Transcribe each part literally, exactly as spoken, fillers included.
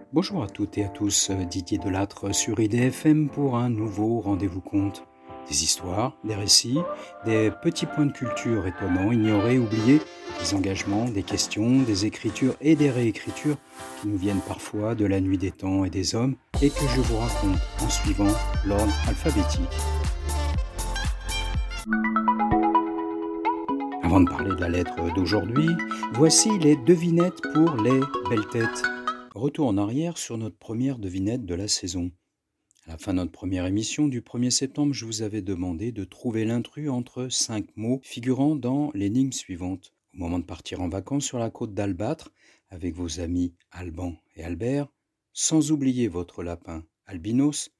Bonjour à toutes et à tous, euh, Didier Delattre sur I D F M pour un nouveau rendez-vous conte. Des histoires, des récits, des petits points de culture étonnants, ignorés, oubliés, des engagements, des questions, des écritures et des réécritures qui nous viennent parfois de la nuit des temps et des hommes et que je vous raconte en suivant l'ordre alphabétique. Avant de parler de la lettre d'aujourd'hui, voici les devinettes pour les belles têtes. Retour en arrière sur notre première devinette de la saison. À la fin de notre première émission du premier septembre, je vous avais demandé de trouver l'intrus entre cinq mots figurant dans l'énigme suivante. Au moment de partir en vacances sur la côte d'Albâtre, avec vos amis Alban et Albert, sans oublier votre lapin Albinos,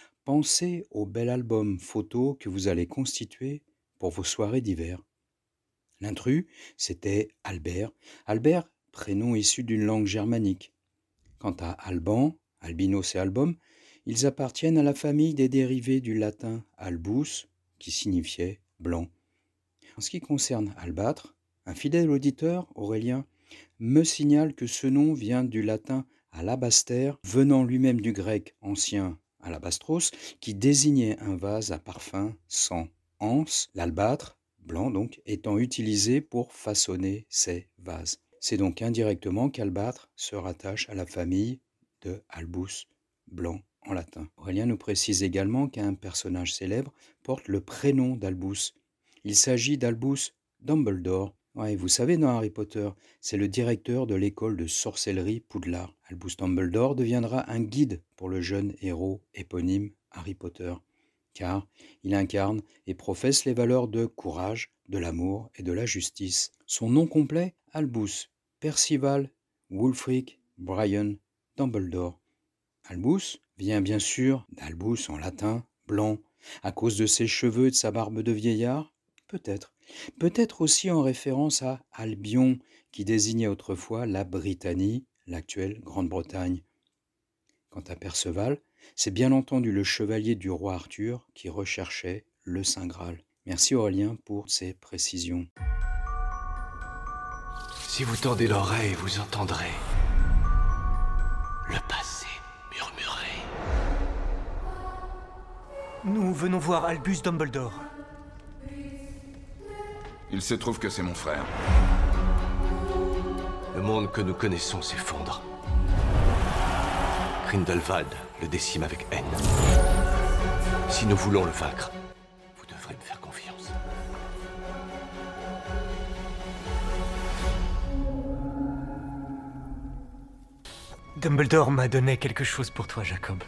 pensez au bel album photo que vous allez constituer pour vos soirées d'hiver. L'intrus, c'était Albert. Albert, prénom issu d'une langue germanique. Quant à Alban, Albinos et Album, ils appartiennent à la famille des dérivés du latin albus, qui signifiait blanc. En ce qui concerne Albâtre, un fidèle auditeur, Aurélien, me signale que ce nom vient du latin alabaster, venant lui-même du grec ancien alabastros, qui désignait un vase à parfum sans anse, l'albâtre, blanc donc, étant utilisé pour façonner ces vases. C'est donc indirectement qu'Albâtre se rattache à la famille de albus, blanc en latin. Aurélien nous précise également qu'un personnage célèbre porte le prénom d'Albus. Il s'agit d'Albus Dumbledore. Ouais, vous savez, dans Harry Potter, c'est le directeur de l'école de sorcellerie Poudlard. Albus Dumbledore deviendra un guide pour le jeune héros éponyme Harry Potter, car il incarne et professe les valeurs de courage, de l'amour et de la justice. Son nom complet, Albus Percival Wulfric Brian Dumbledore. Albus vient bien sûr d'Albus en latin, blanc, à cause de ses cheveux et de sa barbe de vieillard, peut-être. Peut-être aussi en référence à Albion, qui désignait autrefois la Britannie, l'actuelle Grande-Bretagne. Quant à Perceval, c'est bien entendu le chevalier du roi Arthur qui recherchait le Saint Graal. Merci Aurélien pour ces précisions. Si vous tendez l'oreille, vous entendrez le passé murmurer. Nous venons voir Albus Dumbledore. Il se trouve que c'est mon frère. Le monde que nous connaissons s'effondre. Grindelwald le décime avec haine. Si nous voulons le vaincre, vous devrez me faire confiance. Dumbledore m'a donné quelque chose pour toi, Jacob.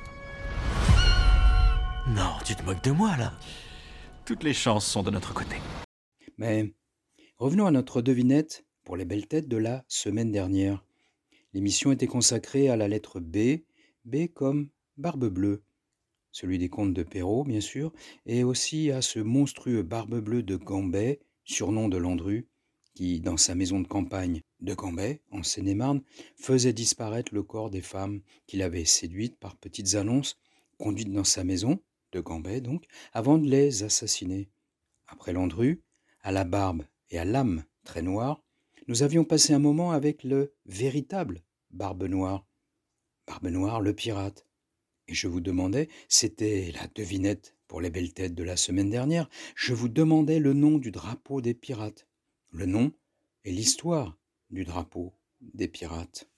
Non, tu te moques de moi, là. Toutes les chances sont de notre côté. Mais revenons à notre devinette pour les belles têtes de la semaine dernière. L'émission était consacrée à la lettre B, B comme Barbe Bleue, celui des contes de Perrault, bien sûr, et aussi à ce monstrueux Barbe Bleue de Gambet, surnom de Landru, qui, dans sa maison de campagne de Gambet, en Seine-et-Marne, faisait disparaître le corps des femmes qu'il avait séduites par petites annonces, conduites dans sa maison, de Gambet donc, avant de les assassiner. Après Landru, à la barbe et à l'âme très noire, nous avions passé un moment avec le véritable Barbe Noire. Barbe Noire, le pirate. Et je vous demandais, c'était la devinette pour les belles têtes de la semaine dernière, je vous demandais le nom du drapeau des pirates. Le nom et l'histoire du drapeau des pirates.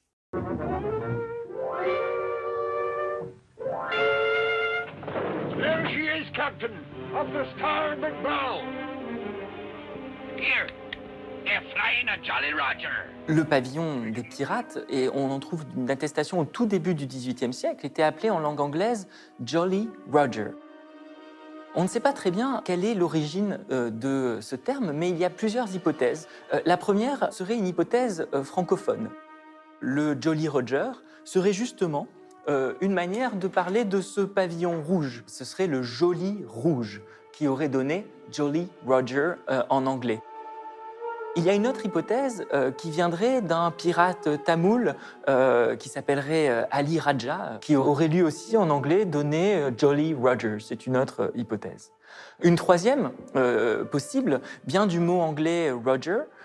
There she is, Captain, of the starboard bow. Here, they're flying a Jolly Roger. Le pavillon des pirates, et on en trouve une attestation au tout début du dix-huitième siècle, était appelé en langue anglaise Jolly Roger. On ne sait pas très bien quelle est l'origine euh, de ce terme, mais il y a plusieurs hypothèses. Euh, la première serait une hypothèse euh, francophone. Le Jolly Roger serait justement euh, une manière de parler de ce pavillon rouge. Ce serait le Joli Rouge, qui aurait donné Jolly Roger euh, en anglais. Il y a une autre hypothèse euh, qui viendrait d'un pirate tamoul euh, qui s'appellerait euh, Ali Raja, qui aurait lui aussi en anglais donné euh, Jolly Roger. C'est une autre euh, hypothèse. Une troisième euh, possible vient du mot anglais Roger,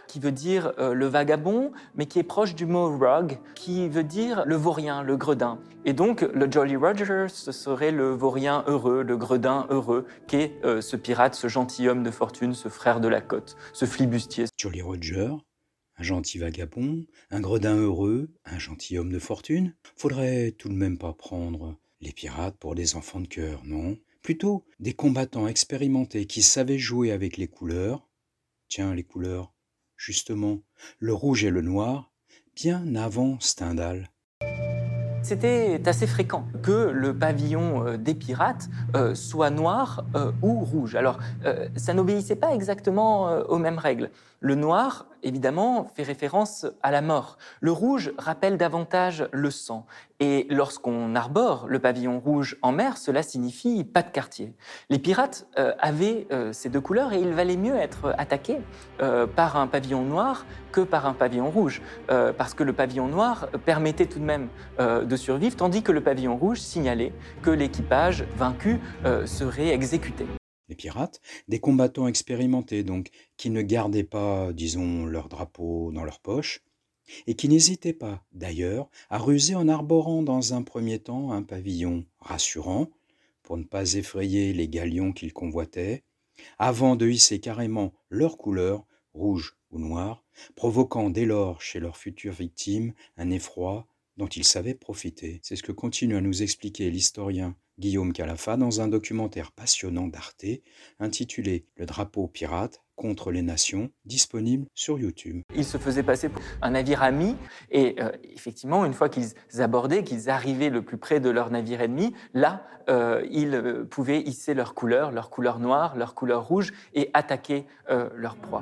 qui veut dire euh, le vagabond, mais qui est proche du mot rogue, qui veut dire le vaurien, le gredin. Et donc, le Jolly Roger, ce serait le vaurien heureux, le gredin heureux, qu'est euh, ce pirate, ce gentilhomme de fortune, ce frère de la côte, ce flibustier. Jolly Roger, un gentil vagabond, un gredin heureux, un gentilhomme de fortune. Faudrait tout de même pas prendre les pirates pour des enfants de cœur, non? Plutôt des combattants expérimentés qui savaient jouer avec les couleurs. Tiens, les couleurs, justement, le rouge et le noir, bien avant Stendhal. C'était assez fréquent que le pavillon euh, des pirates euh, soit noir euh, ou rouge. Alors, euh, ça n'obéissait pas exactement euh, aux mêmes règles. Le noir, évidemment, fait référence à la mort. Le rouge rappelle davantage le sang. Et lorsqu'on arbore le pavillon rouge en mer, cela signifie pas de quartier. Les pirates euh, avaient euh, ces deux couleurs et il valait mieux être attaqué euh, par un pavillon noir que par un pavillon rouge, euh, parce que le pavillon noir permettait tout de même euh, de survivre, tandis que le pavillon rouge signalait que l'équipage vaincu euh, serait exécuté. Les pirates, des combattants expérimentés donc, qui ne gardaient pas, disons, leur drapeau dans leur poche, et qui n'hésitaient pas, d'ailleurs, à ruser en arborant dans un premier temps un pavillon rassurant, pour ne pas effrayer les galions qu'ils convoitaient, avant de hisser carrément leur couleur, rouge ou noir, provoquant dès lors chez leurs futures victimes un effroi dont ils savaient profiter. C'est ce que continue à nous expliquer l'historien Guillaume Calafat dans un documentaire passionnant d'Arte intitulé « Le drapeau pirate contre les nations », disponible sur YouTube. Ils se faisaient passer pour un navire ami et euh, effectivement, une fois qu'ils abordaient, qu'ils arrivaient le plus près de leur navire ennemi, là, euh, ils euh, pouvaient hisser leur couleur, leur couleur noire, leur couleur rouge et attaquer euh, leur proie.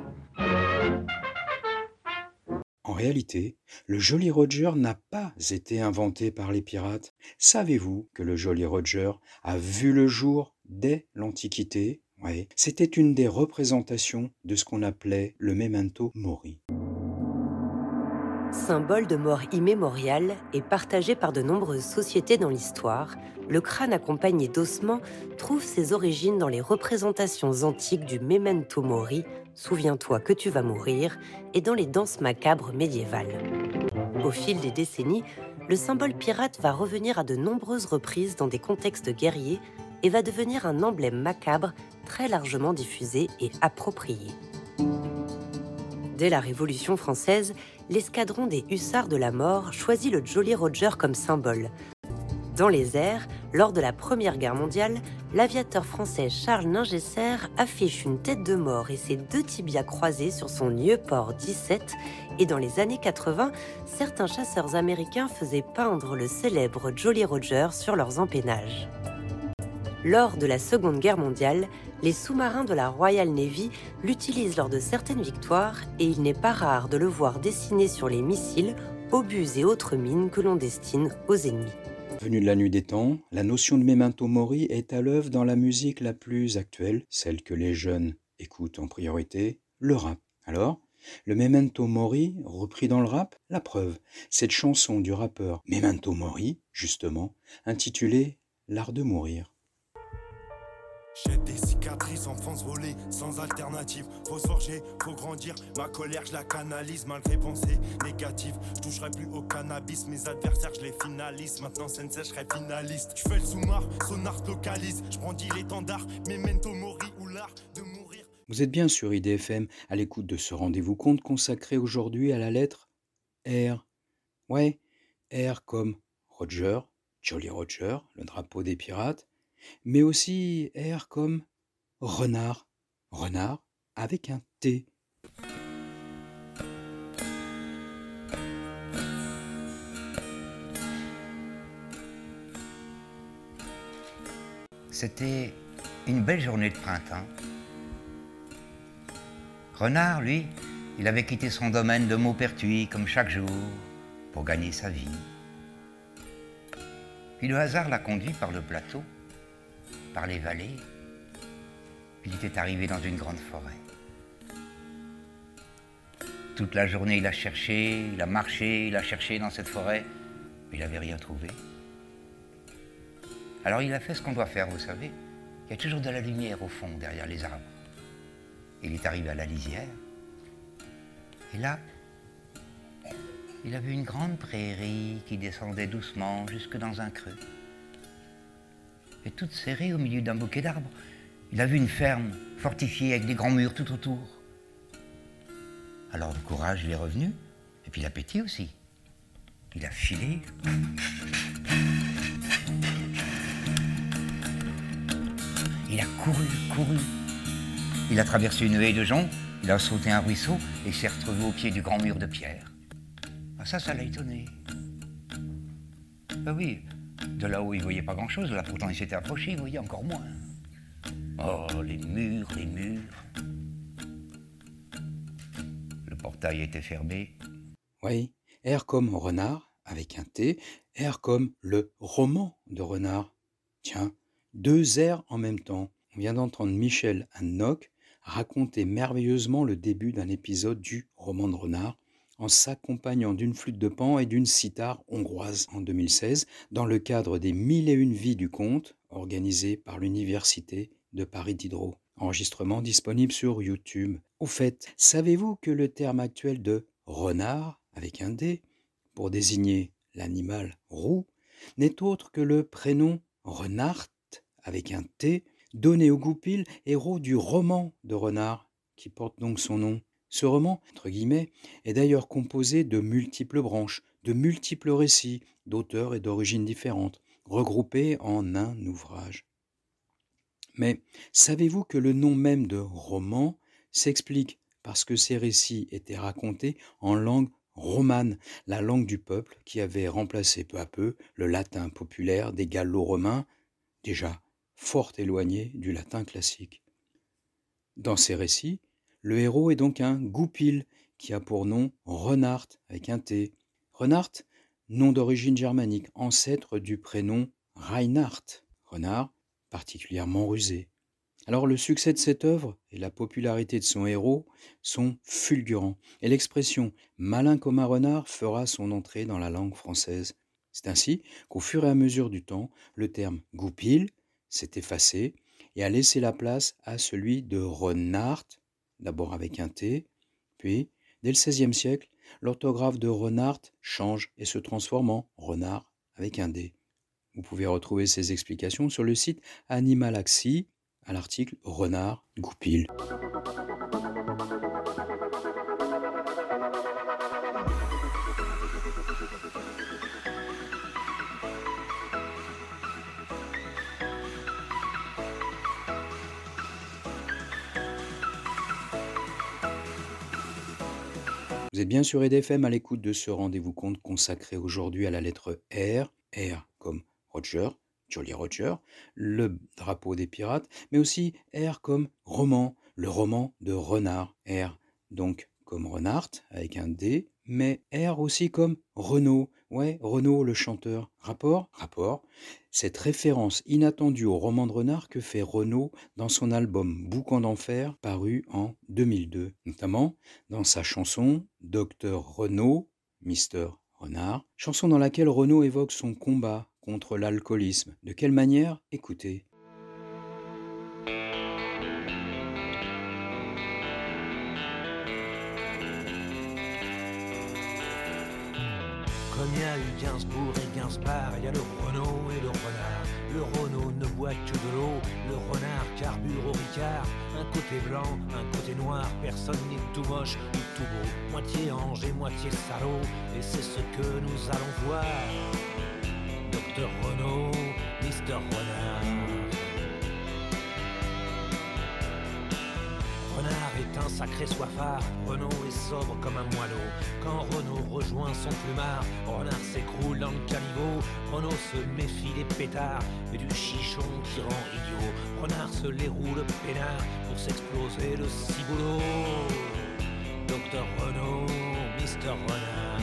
En réalité, le Jolly Roger n'a pas été inventé par les pirates. Savez-vous que le Jolly Roger a vu le jour dès l'Antiquité? Ouais. C'était une des représentations de ce qu'on appelait le memento mori. Symbole de mort immémoriale et partagé par de nombreuses sociétés dans l'histoire, le crâne accompagné d'ossements trouve ses origines dans les représentations antiques du memento mori, souviens-toi que tu vas mourir, et dans les danses macabres médiévales. Au fil des décennies, le symbole pirate va revenir à de nombreuses reprises dans des contextes guerriers et va devenir un emblème macabre très largement diffusé et approprié. Dès la Révolution française, l'escadron des hussards de la mort choisit le Jolly Roger comme symbole. Dans les airs, lors de la Première Guerre mondiale, l'aviateur français Charles Ningesser affiche une tête de mort et ses deux tibias croisés sur son Nieuport dix-sept, et dans les années quatre-vingts, certains chasseurs américains faisaient peindre le célèbre Jolly Roger sur leurs empennages. Lors de la Seconde Guerre mondiale, les sous-marins de la Royal Navy l'utilisent lors de certaines victoires et il n'est pas rare de le voir dessiné sur les missiles, obus et autres mines que l'on destine aux ennemis. Venue de la nuit des temps, la notion de memento mori est à l'œuvre dans la musique la plus actuelle, celle que les jeunes écoutent en priorité, le rap. Alors, le memento mori, repris dans le rap, la preuve, cette chanson du rappeur Memento Mori, justement, intitulée « L'art de mourir ». J'ai des cicatrices, enfance volée, sans alternative. Faut se forger, faut grandir. Ma colère, je la canalise malgré pensées négatives. Je toucherai plus au cannabis, mes adversaires, je les finalise. Maintenant, sensei, je serai finaliste. Je fais le sous-mar, sonar localise. Je brandis l'étendard, memento mori ou l'art de mourir. Vous êtes bien sur I D F M, à l'écoute de ce rendez-vous compte consacré aujourd'hui à la lettre R. Ouais, R comme Roger, Jolly Roger, le drapeau des pirates. Mais aussi R comme renard, renard avec un T. C'était une belle journée de printemps. Renard, lui, il avait quitté son domaine de Maupertuis comme chaque jour pour gagner sa vie. Puis le hasard l'a conduit par le plateau, par les vallées, puis il était arrivé dans une grande forêt. Toute la journée, il a cherché, il a marché, il a cherché dans cette forêt, mais il n'avait rien trouvé. Alors il a fait ce qu'on doit faire, vous savez. Il y a toujours de la lumière au fond, derrière les arbres. Il est arrivé à la lisière. Et là, il a vu une grande prairie qui descendait doucement jusque dans un creux. Et toute serrée au milieu d'un bouquet d'arbres, il a vu une ferme fortifiée avec des grands murs tout autour. Alors le courage lui est revenu, et puis l'appétit aussi. Il a filé. Il a couru, couru. Il a traversé une haie de joncs, il a sauté un ruisseau et s'est retrouvé au pied du grand mur de pierre. Ah ça, ça l'a étonné. Ah oui, de là où il voyait pas grand-chose, là pourtant il s'était approché, il voyait encore moins. Oh, les murs, les murs. Le portail était fermé. Oui, R comme renard, avec un T, R comme le roman de renard. Tiens, deux R en même temps. On vient d'entendre Michel Hannock raconter merveilleusement le début d'un épisode du roman de renard en s'accompagnant d'une flûte de pan et d'une cithare hongroise en deux mille seize dans le cadre des Mille et une vies du conte organisé par l'Université de Paris Diderot. Enregistrement disponible sur YouTube. Au fait, savez-vous que le terme actuel de renard, avec un D, pour désigner l'animal roux, n'est autre que le prénom Renard, avec un T, donné au Goupil, héros du roman de renard, qui porte donc son nom. Ce roman, entre guillemets, est d'ailleurs composé de multiples branches, de multiples récits, d'auteurs et d'origines différentes, regroupés en un ouvrage. Mais savez-vous que le nom même de roman s'explique parce que ces récits étaient racontés en langue romane, la langue du peuple qui avait remplacé peu à peu le latin populaire des gallo-romains, déjà fort éloigné du latin classique. Dans ces récits, le héros est donc un goupil qui a pour nom Renard avec un T. Renard, nom d'origine germanique, ancêtre du prénom Reinhard, renard particulièrement rusé. Alors le succès de cette œuvre et la popularité de son héros sont fulgurants, et l'expression « malin comme un renard » fera son entrée dans la langue française. C'est ainsi qu'au fur et à mesure du temps, le terme « goupil » s'est effacé et a laissé la place à celui de renard, d'abord avec un T, puis, dès le seizième siècle, l'orthographe de renard change et se transforme en renard avec un D. Vous pouvez retrouver ces explications sur le site Animalaxie, à l'article Renard Goupil. Vous êtes bien sur E D F M à l'écoute de ce rendez-vous conte consacré aujourd'hui à la lettre R, R comme Roger, Jolly Roger, le drapeau des pirates, mais aussi R comme roman, le roman de renard, R donc comme Renard avec un D, mais R aussi comme Renaud, ouais, Renaud le chanteur. Rapport Rapport, cette référence inattendue au roman de renard que fait Renaud dans son album Boucan d'enfer paru en deux mille deux, notamment dans sa chanson Docteur Renaud, Mister Renard, chanson dans laquelle Renaud évoque son combat contre l'alcoolisme. De quelle manière? Écoutez. Comme il y a eu Gainsbourg et Gainsbar, il y a le Renaud et le renard. Le Renaud ne boit que de l'eau, le renard carbure au Ricard. Un côté blanc, un côté noir, personne n'est tout moche ni tout beau. Moitié ange et moitié salaud, et c'est ce que nous allons voir. Docteur Renaud, Mister Renard. Renard est un sacré soifard, Renaud est sobre comme un moineau. Quand Renaud rejoint son plumard, Renard s'écroule dans le caniveau. Renaud se méfie des pétards et du chichon qui rend idiot. Renard se les roule peinard pour s'exploser le ciboulot. Docteur Renaud, Mister Renard.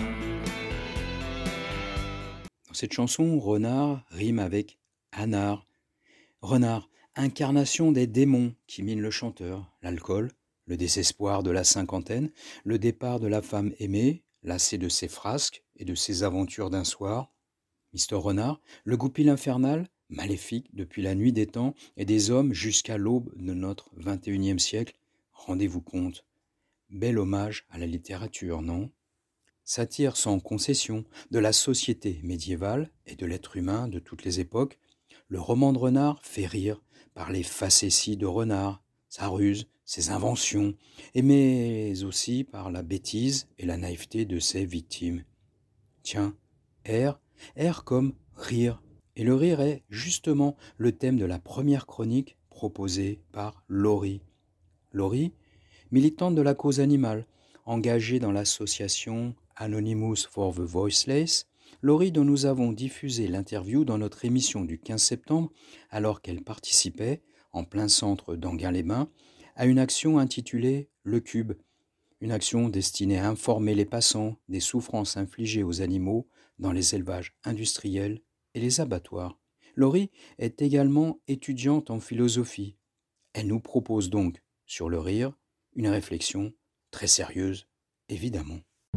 Dans cette chanson, renard rime avec anard. Renard, incarnation des démons qui minent le chanteur, l'alcool, le désespoir de la cinquantaine, le départ de la femme aimée, lassée de ses frasques et de ses aventures d'un soir. Mister Renard, le goupil infernal, maléfique depuis la nuit des temps et des hommes jusqu'à l'aube de notre vingt et unième siècle. Rendez-vous compte, Bel hommage à la littérature, non? Satire sans concession de la société médiévale et de l'être humain de toutes les époques, le roman de Renard fait rire par les facéties de Renard, sa ruse, ses inventions, et mais aussi par la bêtise et la naïveté de ses victimes. Tiens, R, R comme rire. Et le rire est justement le thème de la première chronique proposée par Laurie. Laurie, militante de la cause animale, engagée dans l'association Anonymous for the Voiceless, Laurie dont nous avons diffusé l'interview dans notre émission du quinze septembre alors qu'elle participait, en plein centre d'Anguin-les-Bains, à une action intitulée « Le Cube », une action destinée à informer les passants des souffrances infligées aux animaux dans les élevages industriels et les abattoirs. Laurie est également étudiante en philosophie. Elle nous propose donc, sur le rire, une réflexion très sérieuse, évidemment.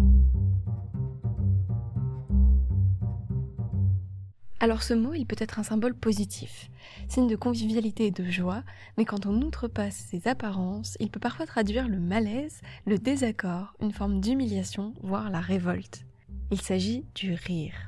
Alors ce mot, il peut être un symbole positif, signe de convivialité et de joie, mais quand on outrepasse ses apparences, il peut parfois traduire le malaise, le désaccord, une forme d'humiliation, voire la révolte. Il s'agit du rire.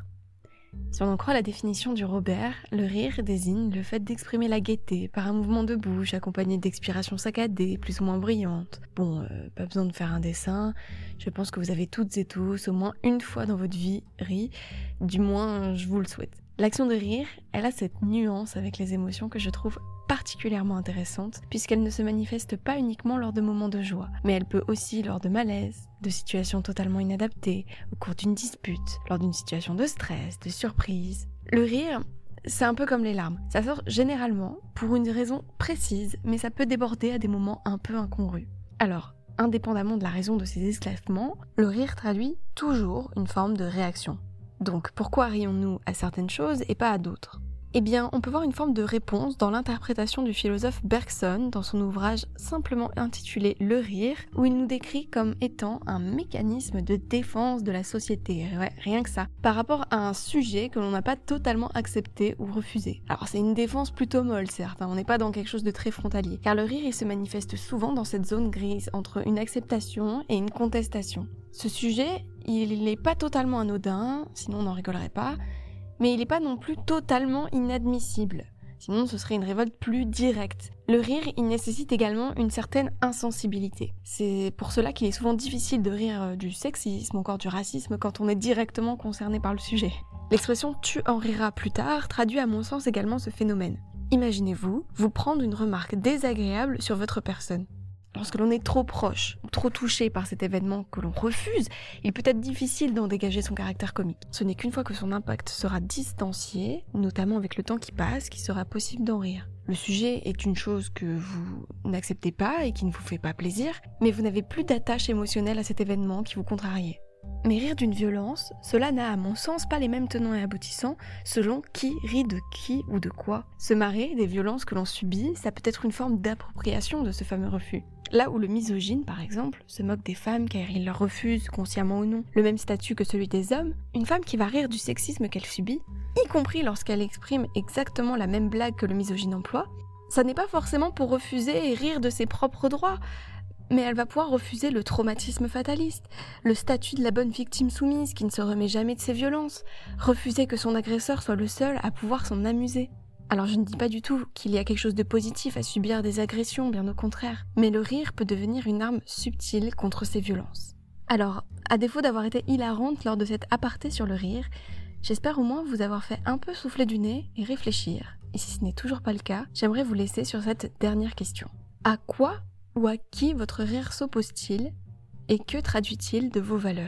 Si on en croit la définition du Robert, le rire désigne le fait d'exprimer la gaieté par un mouvement de bouche accompagné d'expirations saccadées, plus ou moins brillantes. Bon, euh, pas besoin de faire un dessin, je pense que vous avez toutes et tous, au moins une fois dans votre vie, ri, du moins je vous le souhaite. L'action de rire, elle a cette nuance avec les émotions que je trouve particulièrement intéressante, puisqu'elle ne se manifeste pas uniquement lors de moments de joie, mais elle peut aussi lors de malaise, de situations totalement inadaptées, au cours d'une dispute, lors d'une situation de stress, de surprise. Le rire, c'est un peu comme les larmes. Ça sort généralement pour une raison précise, mais ça peut déborder à des moments un peu incongrus. Alors, indépendamment de la raison de ces exclamements, le rire traduit toujours une forme de réaction. Donc, pourquoi rions-nous à certaines choses et pas à d'autres ? Eh bien, on peut voir une forme de réponse dans l'interprétation du philosophe Bergson dans son ouvrage simplement intitulé « Le rire », où il nous décrit comme étant un mécanisme de défense de la société, ouais, rien que ça, par rapport à un sujet que l'on n'a pas totalement accepté ou refusé. Alors c'est une défense plutôt molle certes, hein, on n'est pas dans quelque chose de très frontalier, car le rire il se manifeste souvent dans cette zone grise entre une acceptation et une contestation. Ce sujet, il n'est pas totalement anodin, sinon on n'en rigolerait pas, mais il n'est pas non plus totalement inadmissible. Sinon, ce serait une révolte plus directe. Le rire, il nécessite également une certaine insensibilité. C'est pour cela qu'il est souvent difficile de rire du sexisme ou encore du racisme quand on est directement concerné par le sujet. L'expression « tu en riras plus tard » traduit à mon sens également ce phénomène. Imaginez-vous, vous prendre une remarque désagréable sur votre personne. Lorsque l'on est trop proche ou trop touché par cet événement que l'on refuse, il peut être difficile d'en dégager son caractère comique. Ce n'est qu'une fois que son impact sera distancié, notamment avec le temps qui passe, qu'il sera possible d'en rire. Le sujet est une chose que vous n'acceptez pas et qui ne vous fait pas plaisir, mais vous n'avez plus d'attache émotionnelle à cet événement qui vous contrariait. Mais rire d'une violence, cela n'a à mon sens pas les mêmes tenants et aboutissants selon qui rit de qui ou de quoi. Se marrer des violences que l'on subit, ça peut être une forme d'appropriation de ce fameux refus. Là où le misogyne, par exemple, se moque des femmes car il leur refuse, consciemment ou non, le même statut que celui des hommes, une femme qui va rire du sexisme qu'elle subit, y compris lorsqu'elle exprime exactement la même blague que le misogyne emploie, ça n'est pas forcément pour refuser et rire de ses propres droits, mais elle va pouvoir refuser le traumatisme fataliste, le statut de la bonne victime soumise qui ne se remet jamais de ses violences, refuser que son agresseur soit le seul à pouvoir s'en amuser. Alors je ne dis pas du tout qu'il y a quelque chose de positif à subir des agressions, bien au contraire, mais le rire peut devenir une arme subtile contre ces violences. Alors, à défaut d'avoir été hilarante lors de cet aparté sur le rire, j'espère au moins vous avoir fait un peu souffler du nez et réfléchir. Et si ce n'est toujours pas le cas, j'aimerais vous laisser sur cette dernière question. À quoi ou à qui votre rire s'oppose-t-il et que traduit-il de vos valeurs ?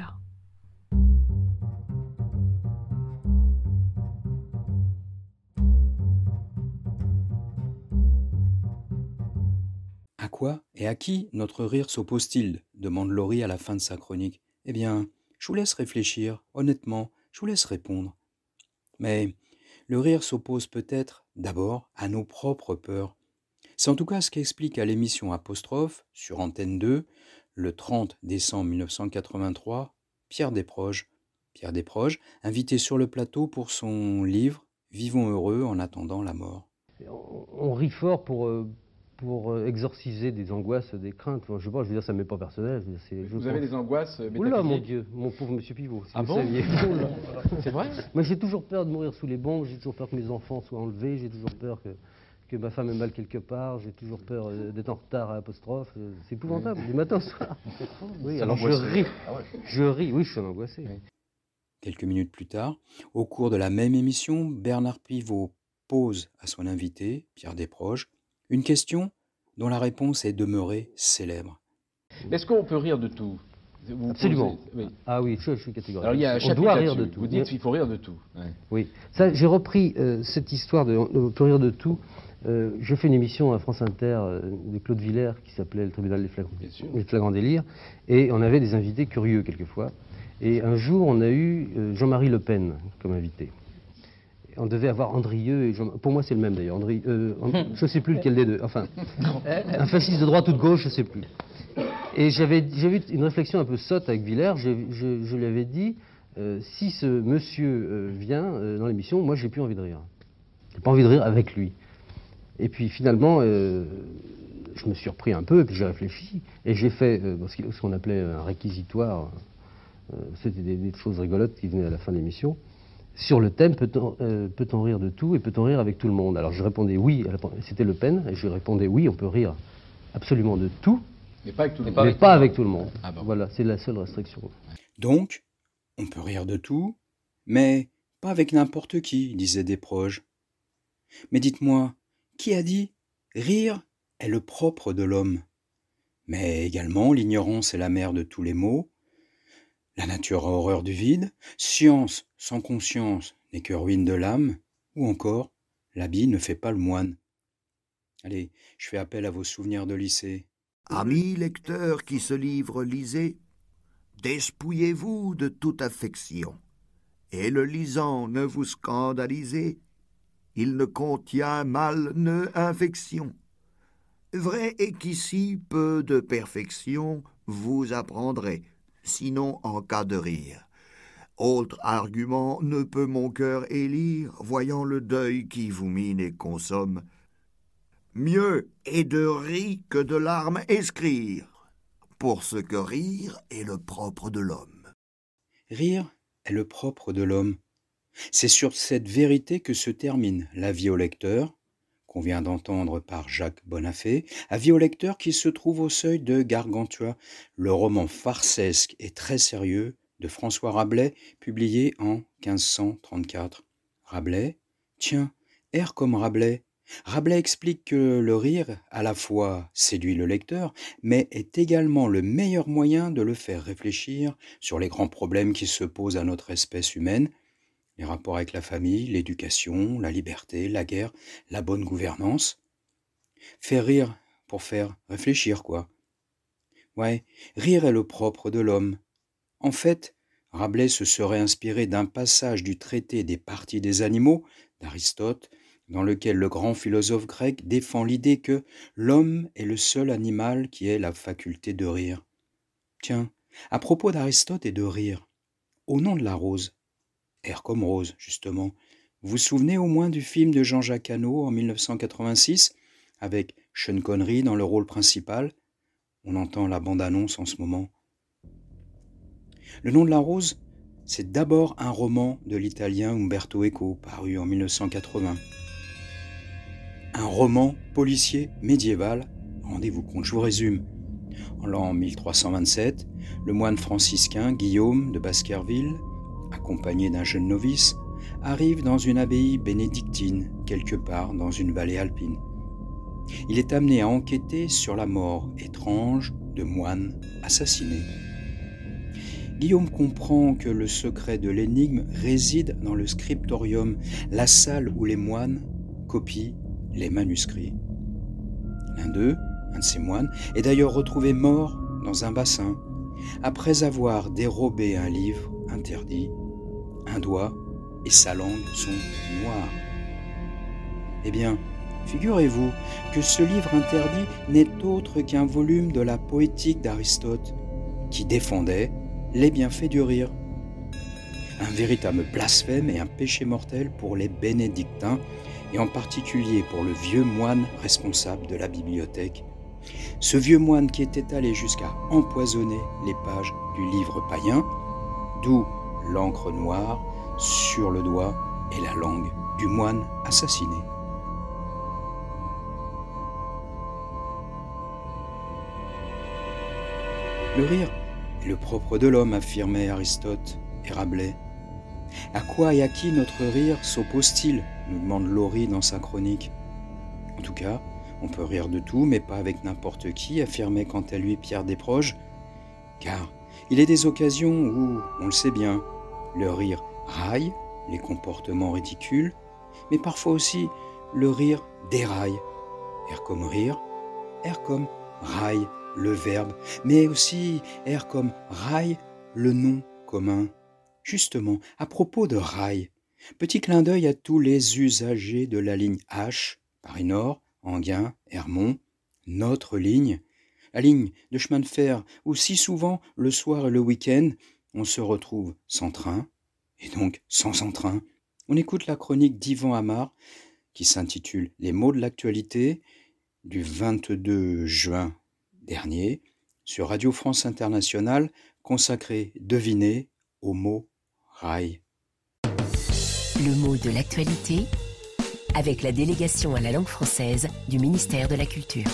À quoi et à qui notre rire s'oppose-t-il ? Demande Laurie à la fin de sa chronique. Eh bien, je vous laisse réfléchir, honnêtement, je vous laisse répondre. Mais le rire s'oppose peut-être d'abord à nos propres peurs. C'est en tout cas ce qu'explique à l'émission Apostrophe, sur Antenne deux, le trente décembre mille neuf cent quatre-vingt-trois, Pierre Desproges. Pierre Desproges, invité sur le plateau pour son livre « Vivons heureux en attendant la mort ». On, on rit fort pour, euh, pour euh, exorciser des angoisses, des craintes. Enfin, je sais pas, je veux dire, ça ne m'est pas personnel. Je veux dire, c'est- je Vous pense- avez des angoisses métaphysiques? Oula, mon Dieu, mon pauvre monsieur Pivot. Si Ah vous bon saviez. Oula. C'est vrai? Moi, j'ai toujours peur de mourir sous les bombes, j'ai toujours peur que mes enfants soient enlevés, j'ai toujours peur que, que ma femme ait mal quelque part, j'ai toujours peur euh, d'être en retard à l'apostrophe. Euh, C'est épouvantable, du matin au soir. Oui, Ça alors je l'angoisse. ris. Ah ouais. Je ris, oui, je suis un angoissé. Quelques minutes plus tard, au cours de la même émission, Bernard Pivot pose à son invité, Pierre Desproges, une question dont la réponse est demeurée célèbre. Est-ce qu'on peut rire de tout? Vous Absolument. posez- oui. Ah oui, je, je suis catégorique. Alors il y a un On chapitre doit rire là-dessus. de tout. Vous dites qu'il faut rire de tout. Ouais. Oui, ça, j'ai repris euh, cette histoire de on peut rire de tout. Euh, je fais une émission à France Inter euh, de Claude Villers qui s'appelait Le Tribunal des flagrants, des flagrants délires, et on avait des invités curieux quelquefois. Et un jour, on a eu euh, Jean-Marie Le Pen comme invité. On devait avoir Andrieux et Jean... Pour moi, c'est le même d'ailleurs. Andri... Euh, And- je ne sais plus lequel des deux. Enfin, un fasciste de droite ou de gauche, je ne sais plus. Et j'avais j'avais eu une réflexion un peu sotte avec Villers. Je, je, je lui avais dit, euh, si ce monsieur euh, vient euh, dans l'émission, moi, j'ai plus envie de rire. J'ai pas envie de rire avec lui. Et puis finalement, euh, je me suis repris un peu, et puis j'ai réfléchi, et j'ai fait euh, ce qu'il- ce qu'on appelait un réquisitoire. Euh, C'était des, des choses rigolotes qui venaient à la fin de l'émission. Sur le thème, peut-on euh, peut-on rire de tout et peut-on rire avec tout le monde? Alors je répondais oui, à la- c'était Le Pen, et je répondais oui, on peut rire absolument de tout, Mais pas avec tout le mais monde. pas avec tout le monde. Ah bon. Voilà, c'est la seule restriction. Donc, on peut rire de tout, mais pas avec n'importe qui, disait Desproges. Mais dites-moi, qui a dit « Rire est le propre de l'homme » Mais également, l'ignorance est la mère de tous les maux, la nature a horreur du vide, science sans conscience n'est que ruine de l'âme, ou encore, l'habit ne fait pas le moine. Allez, je fais appel à vos souvenirs de lycée. Amis lecteurs qui se livrent, lisez, despouillez-vous de toute affection, et le lisant ne vous scandalisez, il ne contient mal ne infection. Vrai est qu'ici peu de perfection vous apprendrez, sinon en cas de rire. Autre argument ne peut mon cœur élire, voyant le deuil qui vous mine et consomme. Mieux est de rire que de larmes escrire, pour ce que rire est le propre de l'homme. Rire est le propre de l'homme. C'est sur cette vérité que se termine l'avis au lecteur, qu'on vient d'entendre par Jacques Bonafé, avis au lecteur qui se trouve au seuil de Gargantua, le roman farcesque et très sérieux de François Rabelais, publié en quinze cent trente-quatre. Rabelais, tiens, R comme Rabelais. Rabelais explique que le rire, à la fois séduit le lecteur, mais est également le meilleur moyen de le faire réfléchir sur les grands problèmes qui se posent à notre espèce humaine, les rapports avec la famille, l'éducation, la liberté, la guerre, la bonne gouvernance. Faire rire pour faire réfléchir, quoi. Ouais, rire est le propre de l'homme. En fait, Rabelais se serait inspiré d'un passage du traité des parties des animaux d'Aristote, dans lequel le grand philosophe grec défend l'idée que l'homme est le seul animal qui ait la faculté de rire. Tiens, à propos d'Aristote et de rire, au nom de la rose, R comme rose, justement, vous vous souvenez au moins du film de Jean-Jacques Hano en mille neuf cent quatre-vingt-six, avec Sean Connery dans le rôle principal? On entend la bande-annonce en ce moment. Le nom de la rose, c'est d'abord un roman de l'italien Umberto Eco, paru en mille neuf cent quatre-vingts. Un roman policier médiéval, rendez-vous compte, je vous résume. En l'an mille trois cent vingt-sept, le moine franciscain Guillaume de Baskerville, accompagné d'un jeune novice, arrive dans une abbaye bénédictine, quelque part dans une vallée alpine. Il est amené à enquêter sur la mort étrange de moines assassinés. Guillaume comprend que le secret de l'énigme réside dans le scriptorium, la salle où les moines copient les manuscrits. L'un d'eux, un de ces moines, est d'ailleurs retrouvé mort dans un bassin, après avoir dérobé un livre interdit. Un doigt et sa langue sont noirs. Eh bien, figurez-vous que ce livre interdit n'est autre qu'un volume de la poétique d'Aristote, qui défendait les bienfaits du rire. un véritable blasphème et un péché mortel pour les bénédictins, et en particulier pour le vieux moine responsable de la bibliothèque. Ce vieux moine qui était allé jusqu'à empoisonner les pages du livre païen, d'où l'encre noire sur le doigt et la langue du moine assassiné. Le rire est le propre de l'homme, affirmaient Aristote et Rabelais. À quoi et à qui notre rire s'oppose-t-il, nous demande Laurie dans sa chronique. En tout cas, on peut rire de tout, mais pas avec n'importe qui, affirmait quant à lui Pierre Desproges, car il est des occasions où, on le sait bien, le rire raille les comportements ridicules, mais parfois aussi le rire déraille. R comme rire, R comme raille, le verbe, mais aussi R comme raille, le nom commun. Justement, à propos de rail, petit clin d'œil à tous les usagers de la ligne H, Paris-Nord, Enghien, Hermont, notre ligne, la ligne de chemin de fer où si souvent, le soir et le week-end, on se retrouve sans train, et donc sans entrain. On écoute la chronique d'Yvan Amar, qui s'intitule « Les mots de l'actualité » du vingt-deux juin dernier, sur Radio France Internationale, consacrée, devinez, au mot rail. Le mot de l'actualité, avec la délégation à la langue française du ministère de la Culture.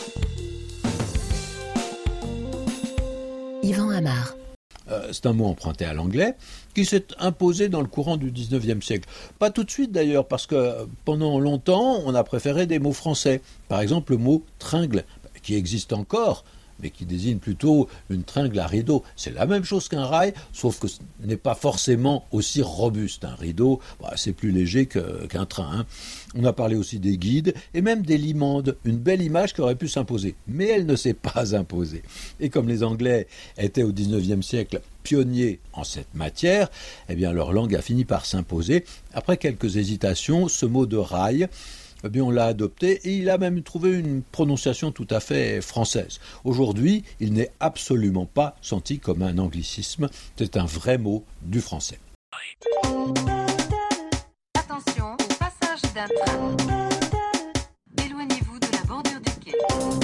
Yvan Amar. Euh, c'est un mot emprunté à l'anglais qui s'est imposé dans le courant du dix-neuvième siècle. Pas tout de suite d'ailleurs, parce que pendant longtemps, on a préféré des mots français. Par exemple, le mot tringle, qui existe encore, mais qui désigne plutôt une tringle à rideau. C'est la même chose qu'un rail, sauf que ce n'est pas forcément aussi robuste. Un rideau, bah, c'est plus léger que, qu'un train. Hein. On a parlé aussi des guides et même des limandes, une belle image qui aurait pu s'imposer. Mais elle ne s'est pas imposée. Et comme les Anglais étaient au dix-neuvième siècle pionniers en cette matière, eh bien leur langue a fini par s'imposer. Après quelques hésitations, ce mot de rail, eh bien on l'a adopté et il a même trouvé une prononciation tout à fait française. Aujourd'hui, il n'est absolument pas senti comme un anglicisme, c'est un vrai mot du français. Attention, passage d'un train. Éloignez-vous de la bordure du quai.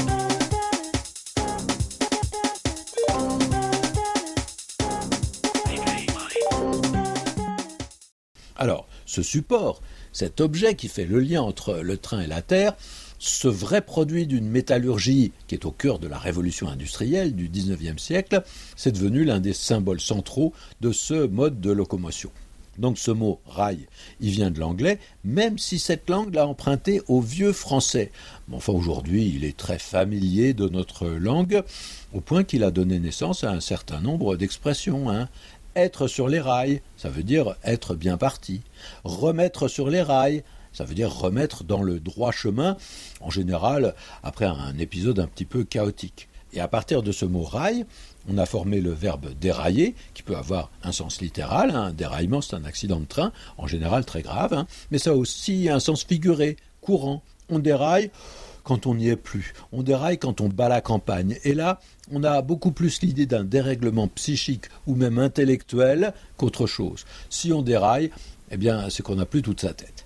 Alors, ce support, cet objet qui fait le lien entre le train et la terre, ce vrai produit d'une métallurgie qui est au cœur de la révolution industrielle du dix-neuvième siècle, c'est devenu l'un des symboles centraux de ce mode de locomotion. Donc ce mot « rail », il vient de l'anglais, même si cette langue l'a emprunté au vieux français. Mais enfin aujourd'hui, il est très familier de notre langue, au point qu'il a donné naissance à un certain nombre d'expressions, hein. Être sur les rails, ça veut dire être bien parti. Remettre sur les rails, ça veut dire remettre dans le droit chemin, en général après un épisode un petit peu chaotique. Et à partir de ce mot rail, on a formé le verbe dérailler, qui peut avoir un sens littéral. Un déraillement, c'est un accident de train, en général très grave, hein, mais ça a aussi un sens figuré, courant. On déraille quand on n'y est plus. On déraille quand on bat la campagne. Et là, on a beaucoup plus l'idée d'un dérèglement psychique ou même intellectuel qu'autre chose. Si on déraille, eh bien, c'est qu'on n'a plus toute sa tête.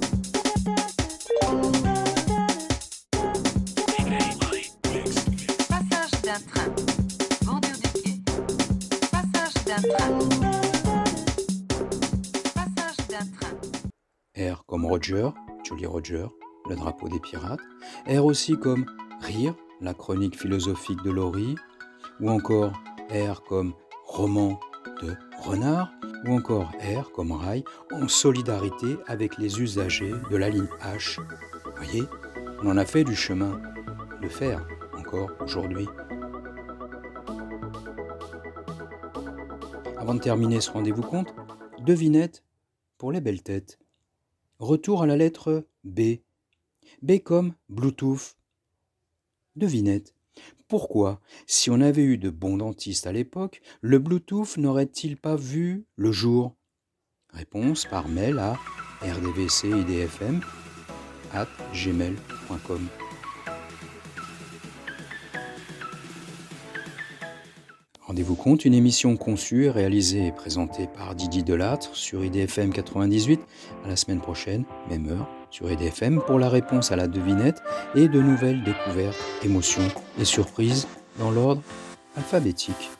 Passage d'un train. Bordure du quai. Passage d'un train. Passage d'un train. R comme Roger, Jolly Roger, le drapeau des pirates. R aussi comme rire, la chronique philosophique de Laurie. Ou encore R comme roman de Renard. Ou encore R comme rail, en solidarité avec les usagers de la ligne H. Vous voyez, on en a fait du chemin de fer encore aujourd'hui. Avant de terminer ce rendez-vous compte, devinette pour les belles têtes. Retour à la lettre B. B comme Bluetooth. Devinette. Pourquoi, si on avait eu de bons dentistes à l'époque, le Bluetooth n'aurait-il pas vu le jour? Réponse par mail à r d v c i d f m arobase gmail point com. Rendez-vous Rendez-vous compte, une émission conçue, réalisée et présentée par Didier Delattre sur I D F M quatre-vingt-dix-huit. À la semaine prochaine, même heure, sur I D F M pour la réponse à la devinette et de nouvelles découvertes, émotions et surprises dans l'ordre alphabétique.